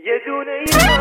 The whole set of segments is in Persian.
یه دونه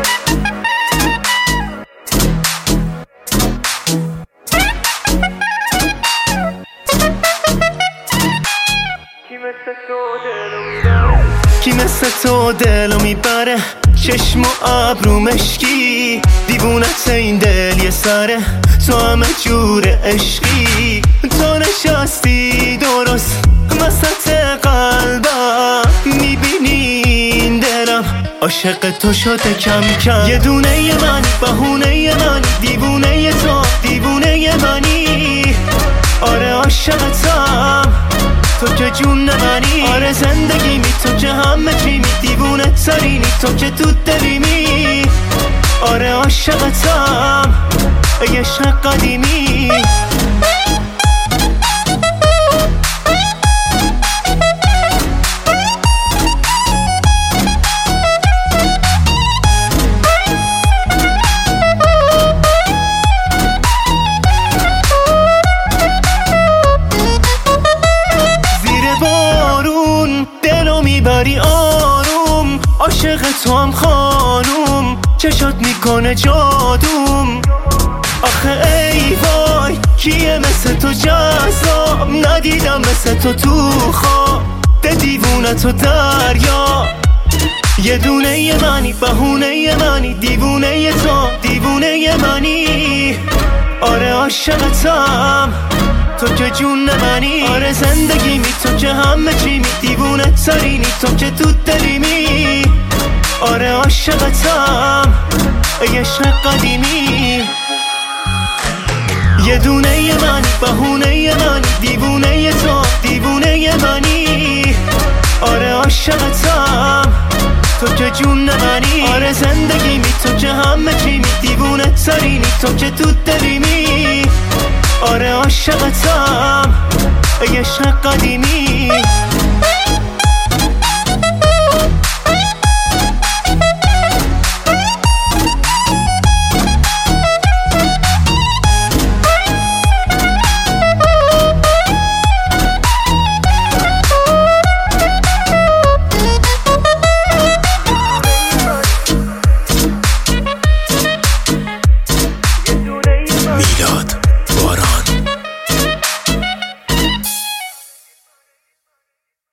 کی مثل تو دلو میبره چشم و ابرو مشکی دیوونت این دل یه سره تو همه جور عشقی تو نشستی درست وسط قلبم میبینی این دلم عاشق تو شده کم کم یه دونه منی بهونه منی دیوونه تو دیوونه منی آره عاشقتم تو که جون منی آره زندگی می تو که همه چی می دیوونه ترینی تو که تو دلیمی آره عاشقتم ای عشق قدیمی میبری آروم عاشق تو هم خانوم چشات میکنه جادوم آخه ای وای کیه مثل تو جذاب ندیدم مثل تو خواب به دیوونه تو دریا یه دونه منی بهونه منی دیوونه تو دیوونه منی آره عاشقتم تو که جون منی آره زندگی می تو که همه چی می دیوونه ترینی تو که تو دلیمی آره عاشقتم ای عشق قدیمی یه دونه منی بهونه منی دیوونه تو دیوونه منی آره عاشقتم تو که جون منی آره زندگی می تو که همه چی می دیوونه ترینی تو که تو دلیمی آره عاشقتم ای عشق قدیمی